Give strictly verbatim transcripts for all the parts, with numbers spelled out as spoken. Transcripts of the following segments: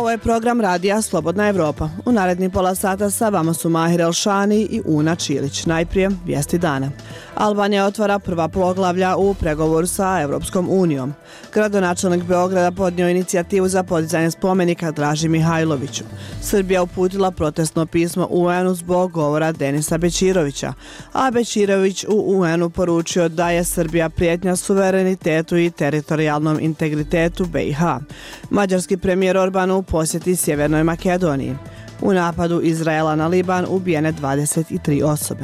Ovo je program radija Slobodna Evropa. U narednih pola sata sa vama su Mahir Elšani i Una Čilić. Najprije vijesti dana. Albanija otvara prva poglavlja u pregovoru sa Evropskom unijom. Gradonačelnik Beograda podnio inicijativu za podizanje spomenika Draži Mihajloviću. Srbija uputila protestno pismo U N-u zbog govora Denisa Bećirovića, a Bećirović u U N-u poručio da je Srbija prijetnja suverenitetu i teritorijalnom integritetu B i H. Mađarski premijer Orban u posjeti Sjevernoj Makedoniji. U napadu Izraela na Liban ubijene dvadeset tri osobe.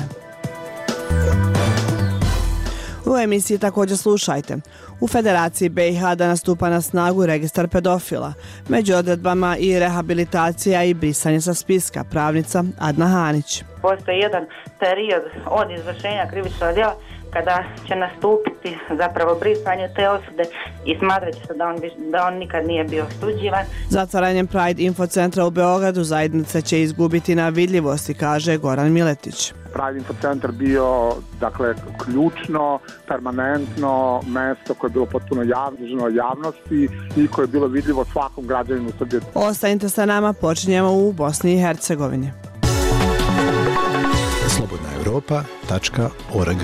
U emisiji također slušajte. U Federaciji B i H danas stupa na snagu registar pedofila. Među odredbama i rehabilitacija i brisanje sa spiska, pravnica Adna Hanić. Postoji jedan period od izvršenja krivičnog djela kada će nastupiti zapravo brisanje te osude i smatrat će se da on, da on nikad nije bio osuđivan. Zatvaranjem Pride Infocentra u Beogradu zajednica će izgubiti na vidljivosti, kaže Goran Miletić. Pride Infocentar bio, dakle, ključno, permanentno mesto koje je bilo potpuno javno javnosti i koje je bilo vidljivo svakom građaninu Srbije. Ostanite sa nama, počinjemo u Bosni i Hercegovini. slobodna europa tačka org.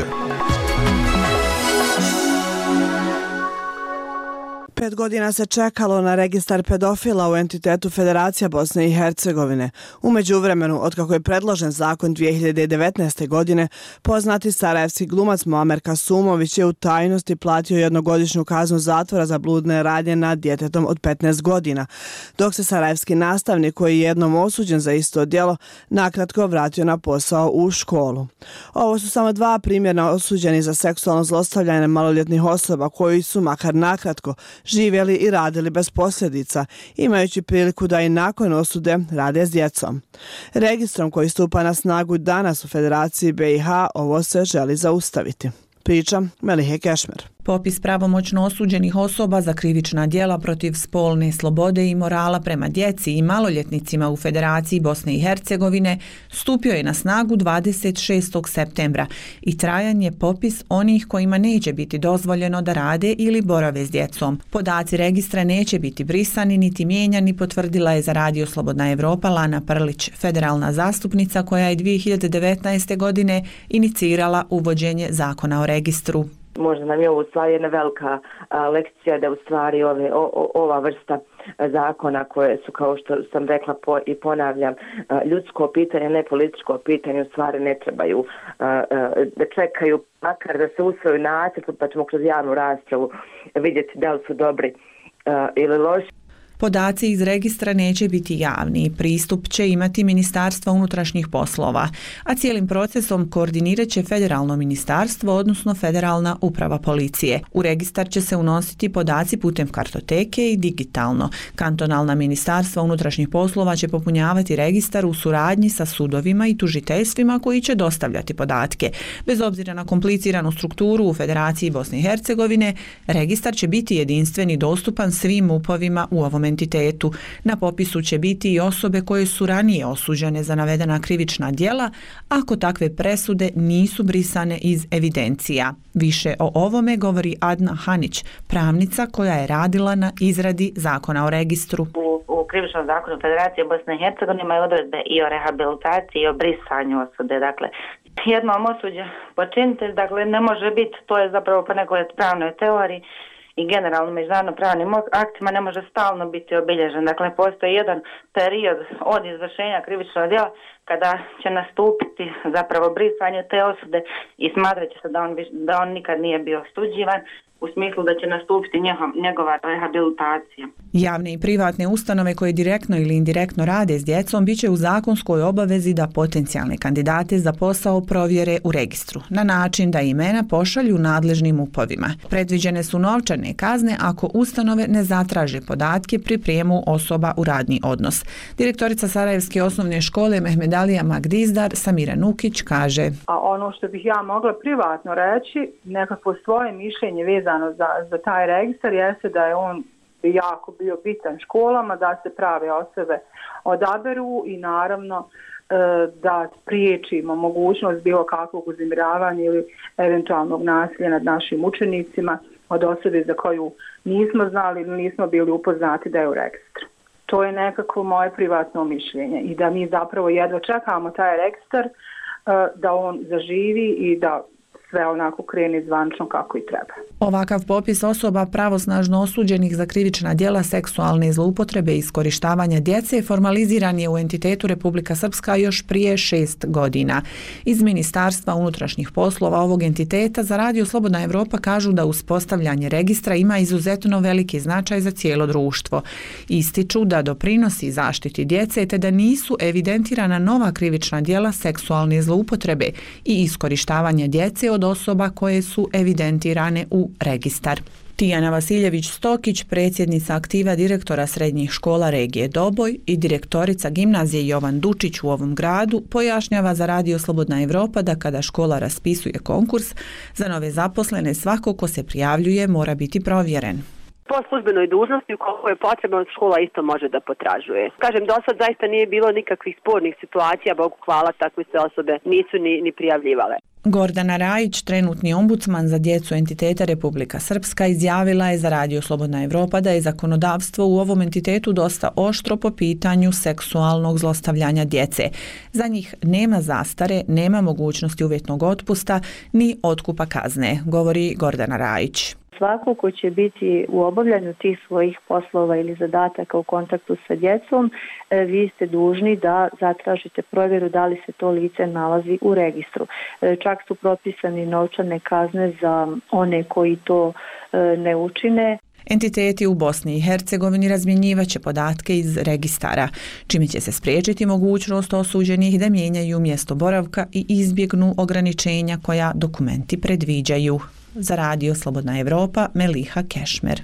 Pet godina se čekalo na registar pedofila u entitetu Federacija Bosne i Hercegovine. U međuvremenu, otkako je predložen zakon dvije hiljade devetnaeste. godine, poznati sarajevski glumac Muamer Kasumović je u tajnosti platio jednogodišnju kaznu zatvora za bludne radnje nad djetetom od petnaest godina, dok se sarajevski nastavnik koji je jednom osuđen za isto djelo nakratko vratio na posao u školu. Ovo su samo dva primjera osuđeni za seksualno zlostavljanje maloljetnih osoba koji su makar nakratko živjeli i radili bez posljedica, imajući priliku da i nakon osude rade s djecom. Registrom koji stupa na snagu danas u Federaciji B i H ovo se želi zaustaviti. Priča Melihe Kešmer. Popis pravomoćno osuđenih osoba za krivična djela protiv spolne slobode i morala prema djeci i maloljetnicima u Federaciji Bosne i Hercegovine stupio je na snagu dvadeset šestog septembra i trajan je popis onih kojima neće biti dozvoljeno da rade ili borave s djecom. Podaci registra neće biti brisani niti mijenjani, potvrdila je za Radio Slobodna Evropa Lana Prlić, federalna zastupnica koja je dvije hiljade devetnaeste. godine inicirala uvođenje zakona o registru. Možda nam je ovo u stvari jedna velika a, lekcija da u stvari ove, o, o, ova vrsta zakona koje su, kao što sam rekla po, i ponavljam, a, ljudsko pitanje, ne političko pitanje, u stvari ne trebaju a, a, da čekaju makar da se usvoju nacrt, pa ćemo kroz javnu raspravu vidjeti da li su dobri a, ili loši. Podaci iz registra neće biti javni, pristup će imati Ministarstvo unutrašnjih poslova, a cijelim procesom koordinirat će federalno ministarstvo, odnosno federalna uprava policije. U registar će se unositi podaci putem kartoteke i digitalno. Kantonalna ministarstva unutrašnjih poslova će popunjavati registar u suradnji sa sudovima i tužiteljstvima koji će dostavljati podatke. Bez obzira na kompliciranu strukturu u Federaciji Bosne i Hercegovine, registar će biti jedinstven i dostupan svim upovima u ovom entitetu. Na popisu će biti i osobe koje su ranije osuđene za navedena krivična djela, ako takve presude nisu brisane iz evidencija. Više o ovome govori Adna Hanić, pravnica koja je radila na izradi zakona o registru. U, u krivičnom zakonu Federacije Bosne i Hercegovine imaju odredbe i o rehabilitaciji i o brisanju osude. Dakle, jednom osuđen počinitelj, dakle, ne može biti, to je zapravo po nekoj pravnoj teoriji i generalno međunarodno pravnim aktima ne može stalno biti obilježen. Dakle, postoji jedan period od izvršenja krivičnog djela kada će nastupiti zapravo brisanje te osude i smatrat će se da on, da on nikad nije bio osuđivan, u smislu da će nastupiti njegov, njegova rehabilitacija. Javne i privatne ustanove koje direktno ili indirektno rade s djecom bit će u zakonskoj obavezi da potencijalne kandidate za posao provjere u registru, na način da imena pošalju nadležnim upovima. Predviđene su novčane kazne ako ustanove ne zatraže podatke pri prijemu osoba u radni odnos. Direktorica Sarajevske osnovne škole Mehmedalija Magdizdar Samira Nukić kaže: A ono što bih ja mogla privatno reći, nekako svoje mišljenje vezano za, za taj registar, jeste da je on jako bio bitan školama, da se prave osobe odaberu i naravno da spriječimo mogućnost bilo kakvog uznemiravanja ili eventualnog nasilja nad našim učenicima od osobe za koju nismo znali ili nismo bili upoznati da je u registru. To je nekako moje privatno mišljenje i da mi zapravo jedva čekamo taj registar da on zaživi i da sve onako krene zvančno kako i treba. Ovakav popis osoba pravosnažno osuđenih za krivična djela seksualne zloupotrebe i iskorištavanja djece formaliziran je u entitetu Republika Srpska još prije šest godina. Iz Ministarstva unutrašnjih poslova ovog entiteta za Radio Slobodna Evropa kažu da uspostavljanje registra ima izuzetno veliki značaj za cijelo društvo. Ističu da doprinosi zaštiti djece te da nisu evidentirana nova krivična djela seksualne zloupotrebe i iskorištavanja djece od osoba koje su evidentirane u registar. Tijana Vasiljević-Stokić, predsjednica aktiva direktora srednjih škola regije Doboj i direktorica gimnazije Jovan Dučić u ovom gradu, pojašnjava za Radio Slobodna Evropa da kada škola raspisuje konkurs za nove zaposlene, svako ko se prijavljuje mora biti provjeren. Po službenoj dužnosti, ukoliko je potrebno, škola isto može da potražuje. Kažem, do sad zaista nije bilo nikakvih spornih situacija, Bogu hvala, takve se osobe nisu ni, ni prijavljivale. Gordana Rajić, trenutni ombudsman za djecu entiteta Republika Srpska, izjavila je za Radio Slobodna Evropa da je zakonodavstvo u ovom entitetu dosta oštro po pitanju seksualnog zlostavljanja djece. Za njih nema zastare, nema mogućnosti uvjetnog otpusta ni otkupa kazne, govori Gordana Rajić. Svako ko će biti u obavljanju tih svojih poslova ili zadataka u kontaktu sa djecom, vi ste dužni da zatražite provjeru da li se to lice nalazi u registru. Čak su propisani novčane kazne za one koji to ne učine. Entiteti u Bosni i Hercegovini razmjenjivaće podatke iz registara, čime će se spriječiti mogućnost osuđenih da mijenjaju mjesto boravka i izbjegnu ograničenja koja dokumenti predviđaju. Za Radio Slobodna Evropa, Meliha Kešmer.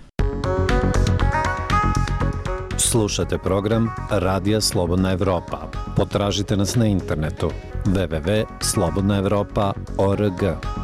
Slušate program Radija Slobodna Evropa. Potražite nas na internetu w w w tačka slobodna evropa tačka org.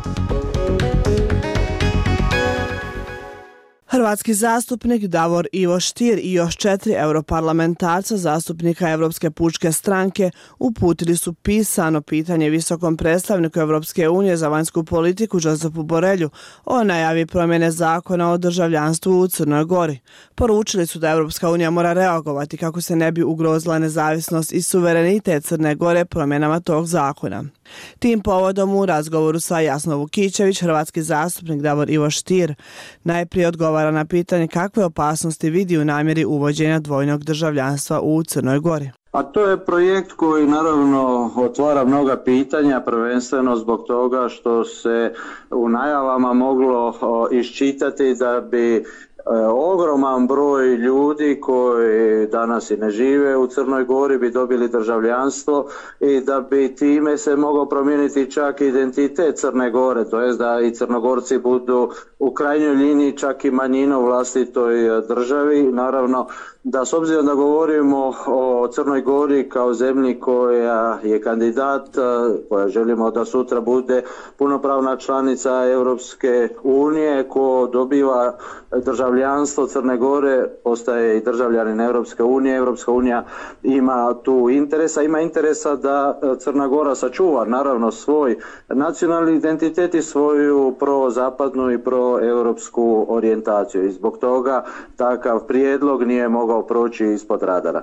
Hrvatski zastupnik Davor Ivo Stier i još četiri europarlamentarca zastupnika Europske pučke stranke uputili su pisano pitanje visokom predstavniku Europske unije za vanjsku politiku Josepu Borelju o najavi promjene zakona o državljanstvu u Crnoj Gori. Poručili su da Europska unija mora reagovati kako se ne bi ugrozila nezavisnost i suverenitet Crne Gore promjenama tog zakona. Tim povodom u razgovoru sa Jasno Vukićević, hrvatski zastupnik Davor Ivo Stier najprije odgovara na pitanje kakve opasnosti vidi u namjeri uvođenja dvojnog državljanstva u Crnoj Gori. A to je projekt koji naravno otvara mnoga pitanja, prvenstveno zbog toga što se u najavama moglo iščitati da bi ogroman broj ljudi koji danas i ne žive u Crnoj Gori bi dobili državljanstvo i da bi time se mogao promijeniti čak identitet Crne Gore, to jest da i Crnogorci budu u krajnjoj liniji čak i manjina u vlastitoj državi. Naravno da s obzirom da govorimo o Crnoj Gori kao zemlji koja je kandidat, koja želimo da sutra bude punopravna članica Europske unije, ko dobiva državljanstvo Crne Gore postaje i državljanin Europske unije. Europska unija ima tu interesa, ima interesa da Crna Gora sačuva naravno svoj nacionalni identitet i svoju prozapadnu i proeuropsku orijentaciju i zbog toga takav prijedlog nije mogao proći ispod radara.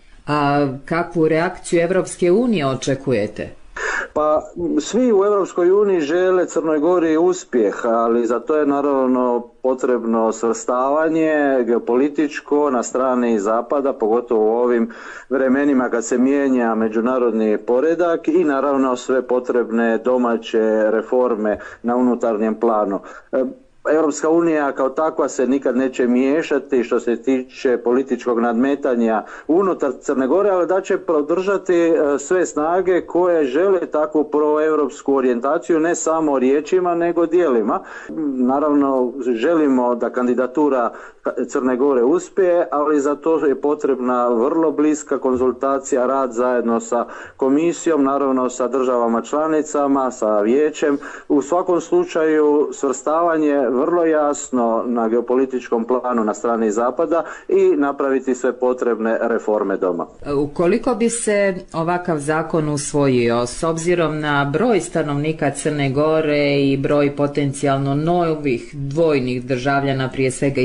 A kakvu reakciju Europske unije očekujete? Pa svi u Europskoj uniji žele Crnoj Gori uspjeh, ali za to je naravno potrebno svrstavanje geopolitičko na strani Zapada, pogotovo u ovim vremenima kad se mijenja međunarodni poredak i naravno sve potrebne domaće reforme na unutarnjem planu. Europska unija kao takva se nikad neće miješati što se tiče političkog nadmetanja unutar Crne Gore, ali da će podržati sve snage koje žele takvu proeuropsku orijentaciju ne samo riječima nego djelima. Naravno želimo da kandidatura Crne Gore uspije, ali za to je potrebna vrlo bliska konzultacija, rad zajedno sa komisijom, naravno sa državama članicama, sa vijećem. U svakom slučaju svrstavanje vrlo jasno na geopolitičkom planu na strani Zapada i napraviti sve potrebne reforme doma. Ukoliko bi se ovakav zakon usvojio, s obzirom na broj stanovnika Crne Gore i broj potencijalno novih dvojnih državljana, prije svega iz Srbije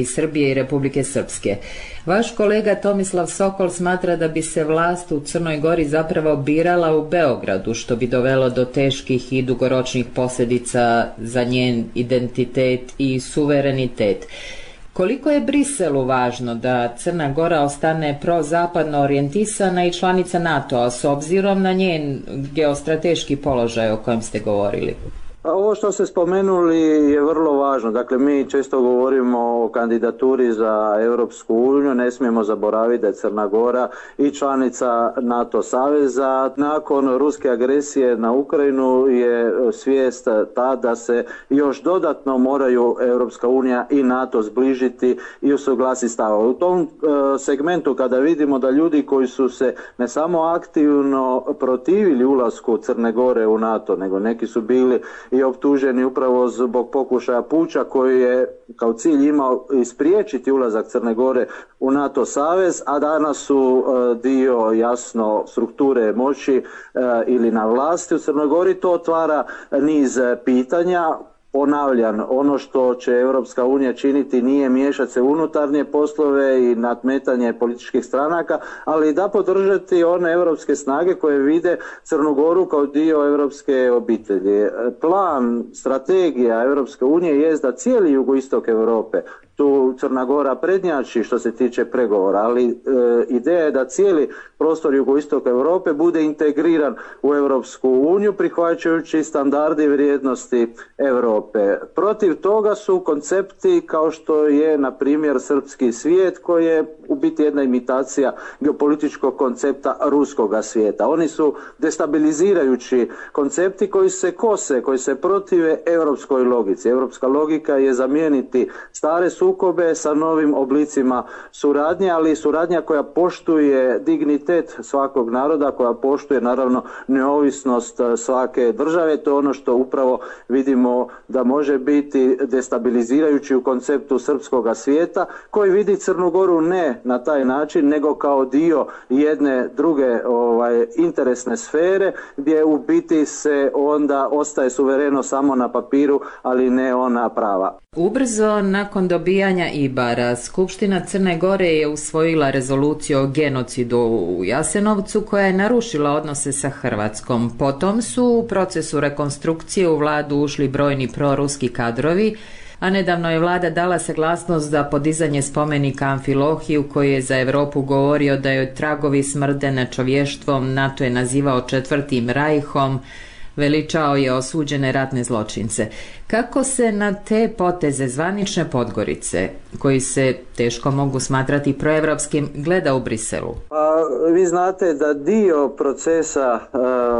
i Republike Srpske. Vaš kolega Tomislav Sokol smatra da bi se vlast u Crnoj Gori zapravo birala u Beogradu, što bi dovelo do teških i dugoročnih posljedica za njen identitet i suverenitet. Koliko je Briselu važno da Crna Gora ostane prozapadno orijentisana i članica NATO-a s obzirom na njen geostrateški položaj o kojem ste govorili? Ovo što ste spomenuli je vrlo važno. Dakle, mi često govorimo o kandidaturi za Europsku uniju, ne smijemo zaboraviti da je Crna Gora i članica NATO saveza. Nakon ruske agresije na Ukrajinu je svijest ta da se još dodatno moraju Europska unija i NATO zbližiti i usuglasiti stavove. U tom segmentu kada vidimo da ljudi koji su se ne samo aktivno protivili ulasku Crne Gore u NATO, nego neki su bili i optuženi upravo zbog pokušaja puča koji je kao cilj imao ispriječiti ulazak Crne Gore u NATO savez, a danas su dio jasno strukture moći ili na vlasti u Crnoj Gori. To otvara niz pitanja. Ponavljam, ono što će Europska unija činiti nije miješati se u unutarnje poslove i nadmetanje političkih stranaka, ali da podržati one europske snage koje vide Crnu Goru kao dio europske obitelji. Plan, strategija Europske unije je da cijeli jugoistok Europe, tu Crna Gora prednjači što se tiče pregovora, ali e, ideja je da cijeli prostor jugoistoka Europe bude integriran u Europsku uniju prihvaćajući standarde i vrijednosti Europe. Protiv toga su koncepti kao što je na primjer srpski svijet koji je u biti jedna imitacija geopolitičkog koncepta ruskoga svijeta. Oni su destabilizirajući koncepti koji se kose, koji se protive europskoj logici. Europska logika je zamijeniti stare sukobe sa novim oblicima suradnje, ali suradnja koja poštuje dignitet svakog naroda, koja poštuje naravno neovisnost svake države. To je ono što upravo vidimo da može biti destabilizirajući u konceptu srpskoga svijeta, koji vidi Crnu Goru ne na taj način, nego kao dio jedne druge ovaj, interesne sfere, gdje u biti se onda ostaje suvereno samo na papiru, ali ne ona prava. Ubrzo nakon dobijanja Ibara, Skupština Crne Gore je usvojila rezoluciju o genocidu u Jasenovcu koja je narušila odnose sa Hrvatskom. Potom su u procesu rekonstrukcije u vladu ušli brojni proruski kadrovi, a nedavno je vlada dala saglasnost za podizanje spomenika Amfilohiju koji je za Europu govorio da joj tragovi smrde nečovještvom, NATO je nazivao četvrtim rajhom, veličao je osuđene ratne zločince. Kako se na te poteze zvanične Podgorice, koji se teško mogu smatrati proevropskim, gleda u Briselu? Pa, vi znate da dio procesa uh,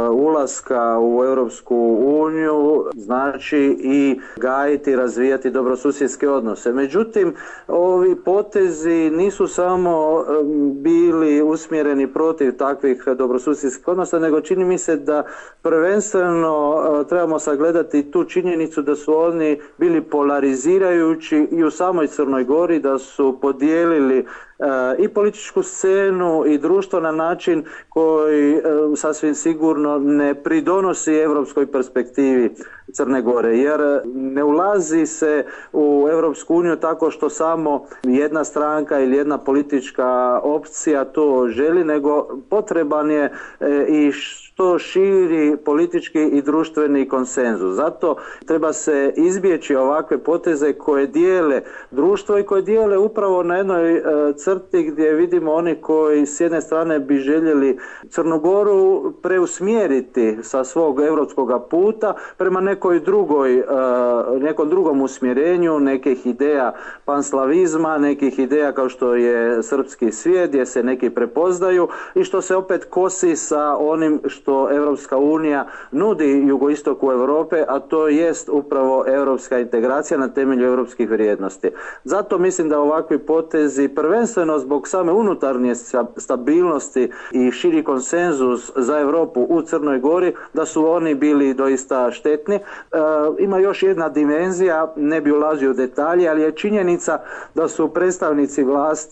ulaska u Europsku uniju znači i gajiti, razvijati dobrosusjedske odnose. Međutim, ovi potezi nisu samo um, bili usmjereni protiv takvih dobrosusjedskih odnosa, nego čini mi se da prvenstveno uh, trebamo sagledati tu činjenicu da su oni bili polarizirajući i u samoj Crnoj Gori, da su podijelili e, i političku scenu i društvo na način koji e, sasvim sigurno ne pridonosi europskoj perspektivi Crne Gore, jer ne ulazi se u Europsku uniju tako što samo jedna stranka ili jedna politička opcija to želi, nego potreban je e, i što širi politički i društveni konsenzus. Zato treba se izbjeći ovakve poteze koje dijele društvo i koje dijele upravo na jednoj e, crti gdje vidimo oni koji s jedne strane bi željeli Crnu Goru preusmjeriti sa svog europskog puta prema nekoj drugoj, e, nekom drugom usmjerenju, nekih ideja panslavizma, nekih ideja kao što je srpski svijet gdje se neki prepoznaju i što se opet kosi sa onim što Europska unija nudi jugoistoku Europe, a to jest upravo europska integracija na temelju europskih vrijednosti. Zato mislim da ovakvi potezi, prvenstveno zbog same unutarnje stabilnosti i širi konsenzus za Europu u Crnoj Gori, da su oni bili doista štetni. E, ima još jedna dimenzija, ne bi ulazio u detalje, ali je činjenica da su predstavnici vlasti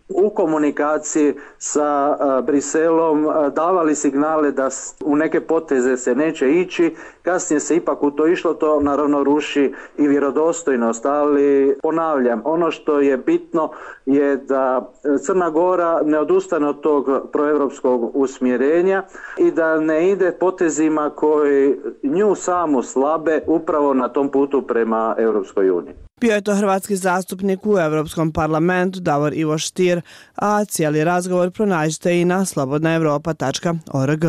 u komunikaciji sa Briselom davali signale da u neke poteze se neće ići, kasnije se ipak u to išlo, to naravno ruši i vjerodostojnost, ali ponavljam, ono što je bitno je da Crna Gora ne odustane od tog proevropskog usmjerenja i da ne ide potezima koji nju samu slabe upravo na tom putu prema Europskoj uniji. Bio je to hrvatski zastupnik u Europskom parlamentu Davor Ivo Stier, a cijeli razgovor pronađite i na slobodna europa tačka org.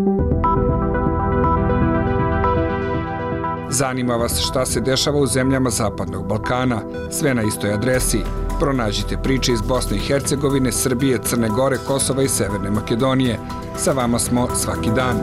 Zanima vas šta se dešava u zemljama Zapadnog Balkana? Sve na istoj adresi. Pronađite priče iz Bosne i Hercegovine, Srbije, Crne Gore, Kosova i Severne Makedonije. Sa vama smo svaki dan.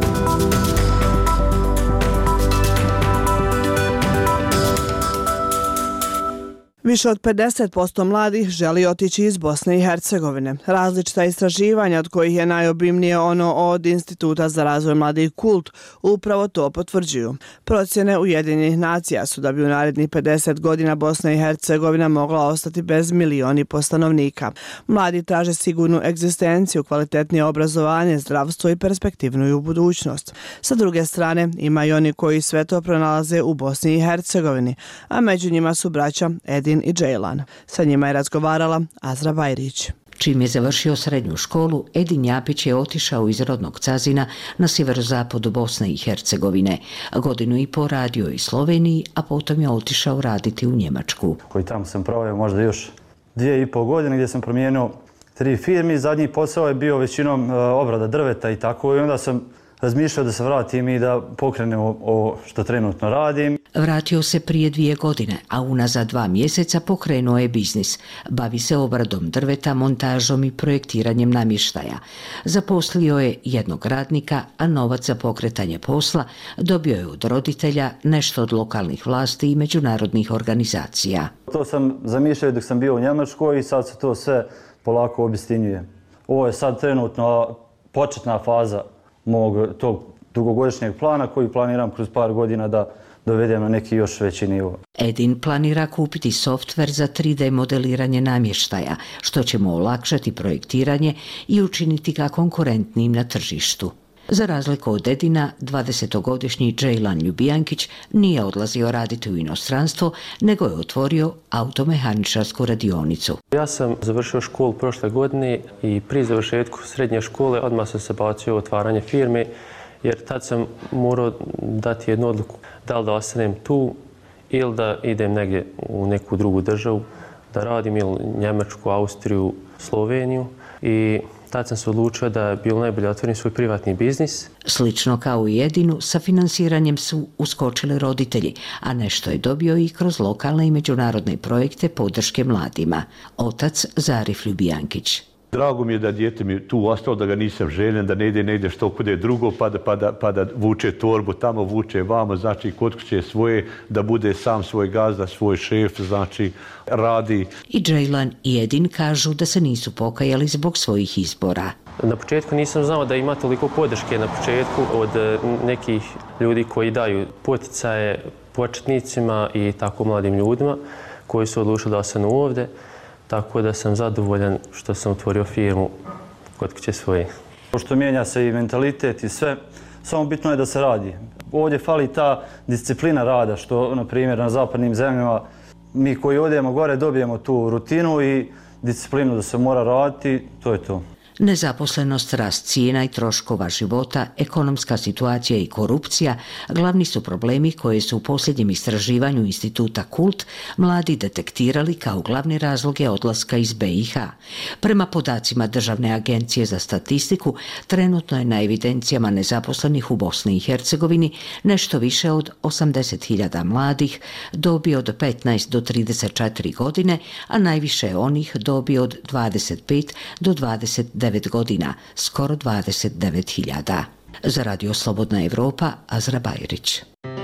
Više od pedeset posto mladih želi otići iz Bosne i Hercegovine. Različita istraživanja, od kojih je najobimnije ono od Instituta za razvoj mladih Kult, upravo to potvrđuju. Procjene Ujedinjenih nacija su da bi u narednih pedeset godina Bosna i Hercegovina mogla ostati bez milioni stanovnika. Mladi traže sigurnu egzistenciju, kvalitetnije obrazovanje, zdravstvo i perspektivnu budućnost. Sa druge strane, ima i oni koji sve to pronalaze u Bosni i Hercegovini, a među njima su braća Edin i Džejlan. Sa njima je razgovarala Azra Bajrić. Čim je završio srednju školu, Edin Japić je otišao iz rodnog Cazina na sjeverozapadu Bosne i Hercegovine. Godinu i po radio u Sloveniji, a potom je otišao raditi u Njemačku. Koji tamo sam proveo možda još dvije i pol godine gdje sam promijenio tri firmi. Zadnji posao je bio većinom obrada drveta i tako, i onda sam razmišljao da se vratim i da pokrenem ovo što trenutno radim. Vratio se prije dvije godine, a unazad dva mjeseca pokrenuo je biznis. Bavi se obradom drveta, montažom i projektiranjem namještaja. Zaposlio je jednog radnika, a novac za pokretanje posla dobio je od roditelja, nešto od lokalnih vlasti i međunarodnih organizacija. To sam zamišljao dok sam bio u Njemačkoj i sad se to sve polako obistinjuje. Ovo je sad trenutno početna faza mog tog dugogodišnjeg plana koji planiram kroz par godina da dovedem na neki još veći nivo. Edin planira kupiti softver za tri D modeliranje namještaja, što će mu olakšati projektiranje i učiniti ga konkurentnim na tržištu. Za razliku od Edina, dvadesetogodišnji Džejlan Ljubijankić nije odlazio raditi u inostranstvo, nego je otvorio automehaničarsku radionicu. Ja sam završio školu prošle godine i pri završetku srednje škole odmah sam se bacio u otvaranje firme, jer tad sam morao dati jednu odluku da li da ostanem tu ili da idem negdje u neku drugu državu, da radim ili Njemačku, Austriju, Sloveniju, i tad sam se odlučio da bi bilo najbolje otvorim svoj privatni biznis. Slično kao i Edinu, sa finansiranjem su uskočili roditelji, a nešto je dobio i kroz lokalne i međunarodne projekte podrške mladima. Otac Zarif Ljubijankić. Drago mi je da dijete mi tu ostalo, da ga nisam željen, da ne ide, ne ide što kude drugo, pa da, pa, da, pa da vuče torbu, tamo vuče vamo, znači kod kuće svoje, da bude sam svoj gazda, svoj šef, znači radi. I Džejlan i Edin kažu da se nisu pokajali zbog svojih izbora. Na početku nisam znao da ima toliko podrške na početku od nekih ljudi koji daju poticaje početnicima i tako mladim ljudima koji su odlučili da ostanu ovdje. Tako da sam zadovoljan što sam otvorio firmu kod kuće svoje. Pošto mijenja se i mentalitet i sve, samo bitno je da se radi. Ovdje fali ta disciplina rada, što, na primjer, na zapadnim zemljama mi koji odemo gore dobijemo tu rutinu i disciplinu da se mora raditi, to je to. Nezaposlenost, rast cijena i troškova života, ekonomska situacija i korupcija glavni su problemi koje su u posljednjem istraživanju Instituta Kult mladi detektirali kao glavni razloge odlaska iz B i H. Prema podacima Državne agencije za statistiku, trenutno je na evidencijama nezaposlenih u Bosni i Hercegovini nešto više od osamdeset hiljada mladih, dobi od petnaest do trideset četiri godine, a najviše je onih dobi od dvadeset pet do dvadeset devet godina, skoro dvadeset devet hiljada. Za Radio Slobodna Evropa, Azra Bajrić.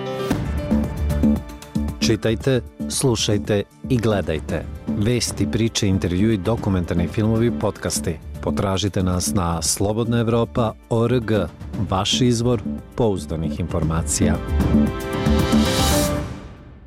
Čitajte, slušajte i gledajte. Vesti, priče, intervjui, dokumentarni filmovi, podcasti. Potražite nas na slobodna evropa tačka org, vaš izvor pouzdanih informacija.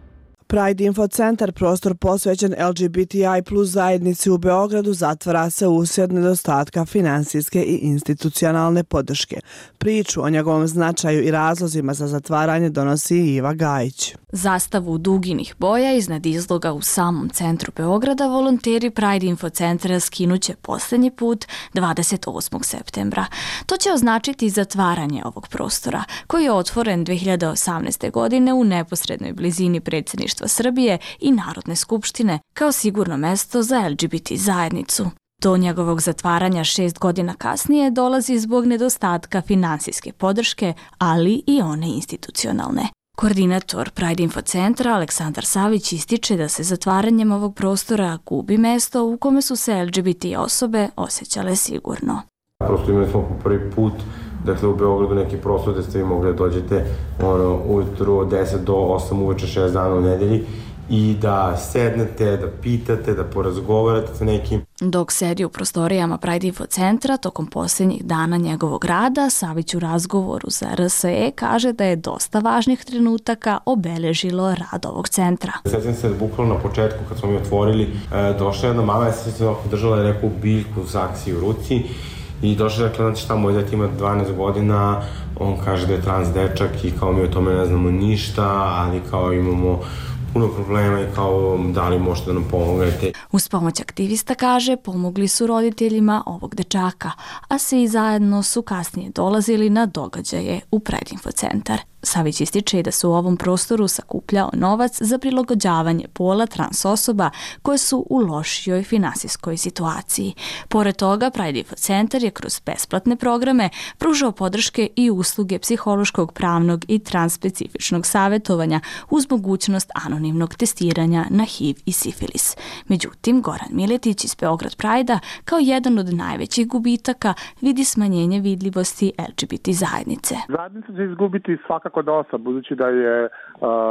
Pride Info Centar, prostor posvećen L G B T I plus zajednici u Beogradu, zatvara se uslijed nedostatka finansijske i institucionalne podrške. Priču o njegovom značaju i razlozima za zatvaranje donosi Iva Gajić. Zastavu duginih boja iznad izloga u samom centru Beograda volonteri Pride Info Centra skinuće posljednji put dvadeset osmog septembra. To će označiti zatvaranje ovog prostora, koji je otvoren dve hiljade osamnaeste. godine u neposrednoj blizini predsjedništva Srbije i Narodne skupštine kao sigurno mesto za L G B T zajednicu. Do njegovog zatvaranja šest godina kasnije dolazi zbog nedostatka finansijske podrške, ali i one institucionalne. Koordinator Pride Info Centra Aleksandar Savić ističe da se zatvaranjem ovog prostora gubi mesto u kome su se L G B T osobe osjećale sigurno. Prosto imali smo po prvi put dakle u Beogradu neki prostor gde ste vi mogli da dođete ono, ujutru od deset do osam uveče šest dana u nedelji i da sednete, da pitate, da porazgovarate sa nekim. Dok sedi u prostorijama Pride Info Centra, tokom posljednjih dana njegovog rada, Savić u razgovoru za R S E kaže da je dosta važnih trenutaka obeležilo rad ovog centra. Sjećam se da bukvalno na početku kad smo mi otvorili, došla jedna mama, ja se sjećam ovako držala je neku biljku u saksiji u ruci i došla je, dakle, znači šta, moj dete ima dvanaest godina, on kaže da je trans dečak i kao mi o tome ne znamo ništa, ali kao imamo puno problema i kao da li možete da nam pomognete. Uz pomoć aktivista, kaže, pomogli su roditeljima ovog dečaka, a svi zajedno su kasnije dolazili na događaje u Pride Info Centar. Savić ističe da su u ovom prostoru sakupljao novac za prilagođavanje pola trans osoba koje su u lošijoj finansijskoj situaciji. Pored toga, Pride Info Centar je kroz besplatne programe pružao podrške i usluge psihološkog, pravnog i transspecifičnog savjetovanja uz mogućnost anonimnog testiranja na H I V i sifilis. Međutim, Goran Miletić iz Beograd Pride-a kao jedan od najvećih gubitaka vidi smanjenje vidljivosti L G B T zajednice. Zajednica će izgubiti svaka kod dosta, budući da je uh,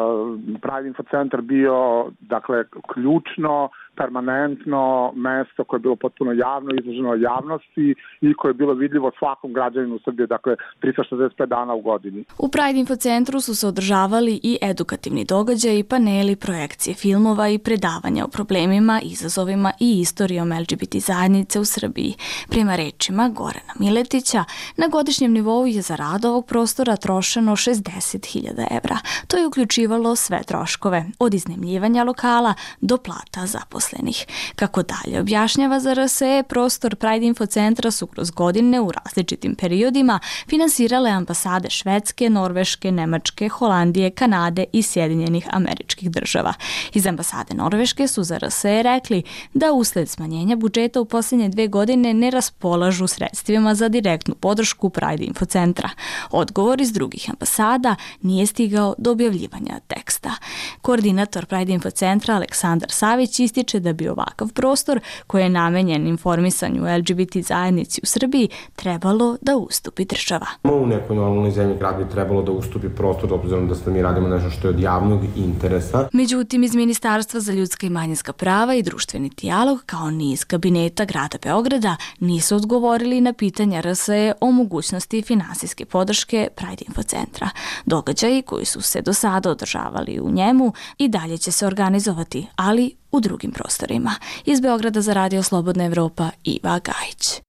Pride Info Centar bio, dakle, ključno, permanentno mesto koje je bilo potpuno javno, izloženo javnosti i koje je bilo vidljivo svakom građaninu Srbije, dakle, tristo šezdeset pet dana u godini. U Pride Info Centru su se održavali i edukativni događaji, paneli, projekcije filmova i predavanja o problemima, izazovima i istorijom L G B T zajednice u Srbiji. Prema rečima Gorana Miletića, na godišnjem nivou je za rad ovog prostora trošeno šezdeset hiljada evra. To je uključivalo sve troškove, od iznajmljivanja lokala do plata zaposlenih. Kako dalje objašnjava za R S E, prostor Pride Info Centra su kroz godine u različitim periodima finansirale ambasade Švedske, Norveške, Nemačke, Holandije, Kanade i Sjedinjenih Američkih Država. Iz ambasade Norveške su za R S E rekli da usled smanjenja budžeta u posljednje dve godine ne raspolažu sredstvima za direktnu podršku Pride Info Centra. Odgovor iz drugih ambasada nije stigao do objavljivanja teksta. Koordinator Pride Info Centra Aleksandar Savić ističe da bi ovakav prostor, koji je namenjen informisanju L G B T zajednici u Srbiji, trebalo da ustupi država. U nekoj normalnoj zemlji grad bi trebalo da ustupi prostor, obzirom da se mi radimo nešto što je od javnog interesa. Međutim, iz Ministarstva za ljudska i manjinska prava i društveni dijalog, kao niz kabineta grada Beograda, nisu odgovorili na pitanja R S E o mogućnosti finansijske podrške Pride Info Centra. Događaji koji su se do sada održavali u njemu i dalje će se organizovati, ali u drugim prostorima. Iz Beograda za Radio Slobodna Evropa, Iva Gajić.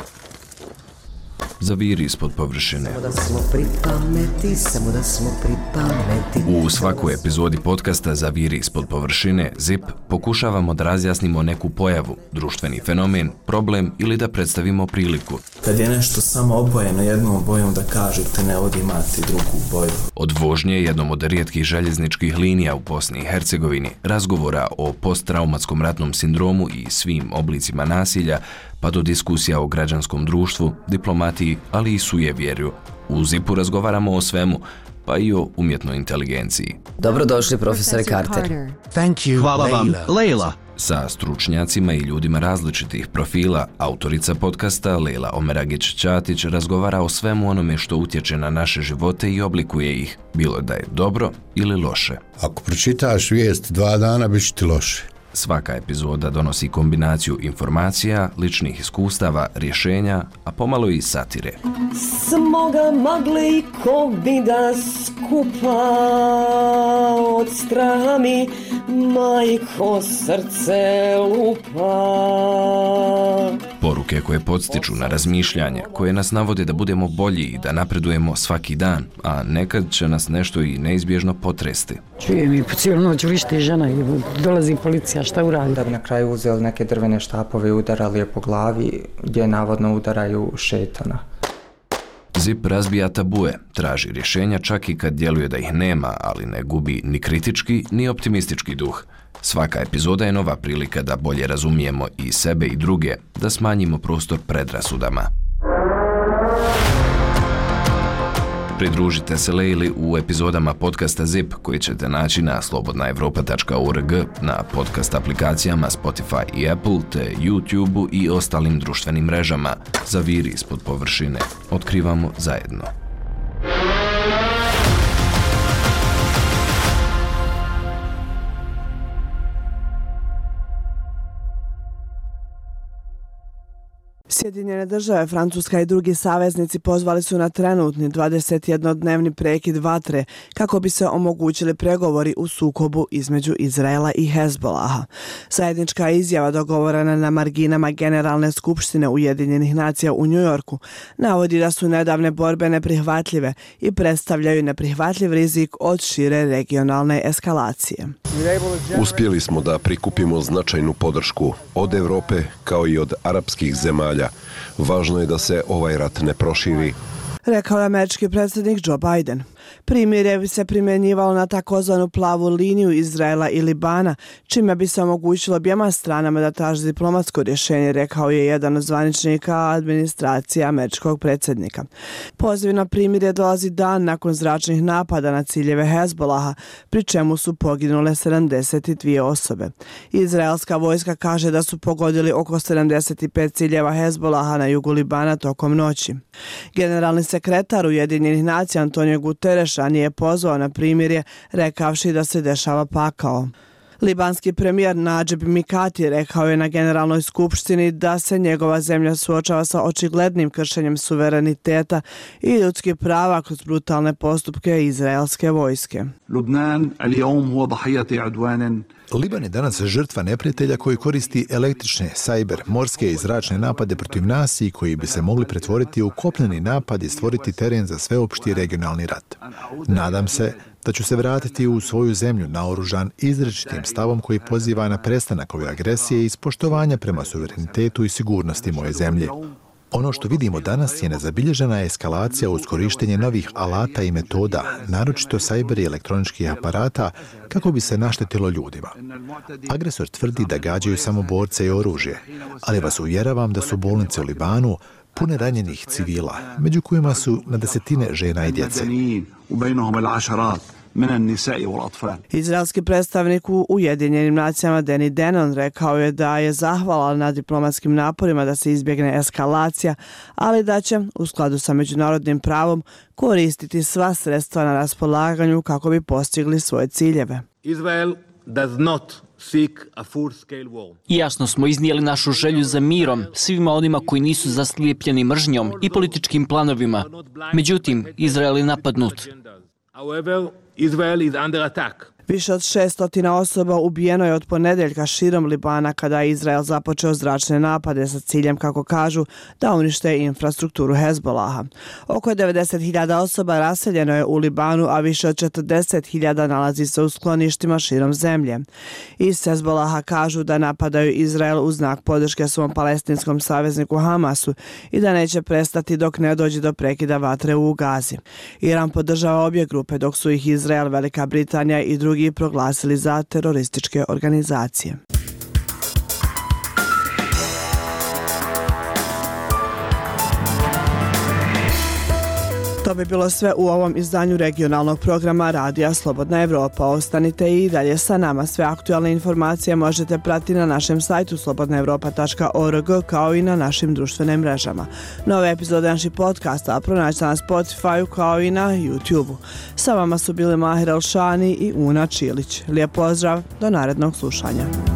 Zaviri ispod površine. Samo da smo pripameti, samo da smo pripameti. U svakoj epizodi podcasta Zaviri ispod površine, Zip, pokušavamo da razjasnimo neku pojavu, društveni fenomen, problem ili da predstavimo priliku. Kad je nešto samo obojeno jednom bojom, da kažete ne vodi imati drugu boju. Od vožnje jednom od rijetkih željezničkih linija u Bosni i Hercegovini, razgovora o posttraumatskom ratnom sindromu i svim oblicima nasilja, pa do diskusija o građanskom društvu, diplomatiji, ali i sujevjerju. U Zipu razgovaramo o svemu, pa i o umjetnoj inteligenciji. Dobrodošli, profesore Carter. Thank you, Hvala vam, Leila. Sa stručnjacima i ljudima različitih profila, autorica podcasta Leila Omeragić-Ćatić razgovara o svemu onome što utječe na naše živote i oblikuje ih, bilo da je dobro ili loše. Ako pročitaš vijest dva dana, bit će ti loše. Svaka epizoda donosi kombinaciju informacija, ličnih iskustava, rješenja, a pomalo i satire. Smo ga magli ko bi da skupa od straha mi, majko, srce lupa. Poruke koje podstiču na razmišljanje, koje nas navode da budemo bolji i da napredujemo svaki dan, a nekad će nas nešto i neizbježno potresti. Čujem i po cijelu noć vrišti žena i dolazi policija, šta uradi? Da bi na kraju uzeli neke drvene štapove i udarali je po glavi, gdje navodno udaraju šetana. Zip razbija tabue, traži rješenja čak i kad djeluje da ih nema, ali ne gubi ni kritički ni optimistički duh. Svaka epizoda je nova prilika da bolje razumijemo i sebe i druge, da smanjimo prostor predrasudama. Pridružite se Lejli u epizodama podcasta Zip koji ćete naći na slobodna evropa tačka org, na podcast aplikacijama Spotify i Apple, te YouTube i ostalim društvenim mrežama. Zaviri ispod površine. Otkrivamo zajedno. Sjedinjene države, Francuska i drugi saveznici pozvali su na trenutni dvadesetjednodnevni prekid vatre kako bi se omogućili pregovori u sukobu između Izraela i Hezbolaha. Zajednička izjava dogovorena na marginama Generalne skupštine Ujedinjenih nacija u Njujorku navodi da su nedavne borbe neprihvatljive i predstavljaju neprihvatljiv rizik od šire regionalne eskalacije. Uspjeli smo da prikupimo značajnu podršku od Europe kao i od arapskih zemalja. Važno je da se ovaj rat ne proširi, rekao je američki predsjednik Joe Biden. Primirje bi se primjenjivalo na takozvanu plavu liniju Izraela i Libana, čime bi se omogućilo objema stranama da traže diplomatsko rješenje, rekao je jedan od zvaničnika administracije američkog predsjednika. Poziv na primirje dolazi dan nakon zračnih napada na ciljeve Hezbolaha, pri čemu su poginule sedamdeset dvije osobe. Izraelska vojska kaže da su pogodili oko sedamdeset pet ciljeva Hezbolaha na jugu Libana tokom noći. Generalni sekretar Ujedinjenih nacija Antonio Guterres nije pozvao na primirje, rekavši da se dešava pakao. Libanski premijer Nadžib Mikati rekao je na Generalnoj skupštini da se njegova zemlja suočava sa očiglednim kršenjem suvereniteta i ljudskih prava kroz brutalne postupke izraelske vojske. Liban je danas žrtva neprijatelja koji koristi električne, sajber, morske i zračne napade protiv nas i koji bi se mogli pretvoriti u kopneni napad i stvoriti teren za sveopšti regionalni rat. Nadam se da ću se vratiti u svoju zemlju naoružan izričitim stavom koji poziva na prestanak ove agresije i ispoštovanja prema suverenitetu i sigurnosti moje zemlje. Ono što vidimo danas je nezabilježena eskalacija uz korištenje novih alata i metoda, naročito sajber i elektroničkih aparata, kako bi se naštetilo ljudima. Agresor tvrdi da gađaju samo borce i oružje, ali vas uvjeravam da su bolnice u Libanu pune ranjenih civila, među kojima su na desetine žena i djece. Izraelski predstavnik u Ujedinjenim nacijama Danny Danon rekao je da je zahvalan na diplomatskim naporima da se izbjegne eskalacija, ali da će, u skladu sa međunarodnim pravom, koristiti sva sredstva na raspolaganju kako bi postigli svoje ciljeve. Israel does not seek a full-scale war. Jasno smo iznijeli našu želju za mirom svima onima koji nisu zaslijepljeni mržnjom i političkim planovima. Međutim, Izrael je napadnut. However, Israel is under attack. Više od šestotina osoba ubijeno je od ponedjeljka širom Libana kada je Izrael započeo zračne napade sa ciljem, kako kažu, da unište infrastrukturu Hezbolaha. Oko devedeset hiljada osoba raseljeno je u Libanu, a više od četrdeset hiljada nalazi se u skloništima širom zemlje. Iz Hezbolaha kažu da napadaju Izrael u znak podrške svom palestinskom savezniku Hamasu i da neće prestati dok ne dođe do prekida vatre u Gazi. Iran podržava obje grupe, dok su ih Izrael, Velika Britanija i drugi i proglasili za terorističke organizacije. To bi bilo sve u ovom izdanju regionalnog programa Radija Slobodna Evropa. Ostanite i dalje sa nama. Sve aktualne informacije možete pratiti na našem sajtu slobodna evropa tačka org kao i na našim društvenim mrežama. Nove epizode naših podcasta pronađite na Spotify kao i na YouTube-u. Sa vama su bili Mahir Elšani i Una Čilić. Lijep pozdrav, do narednog slušanja.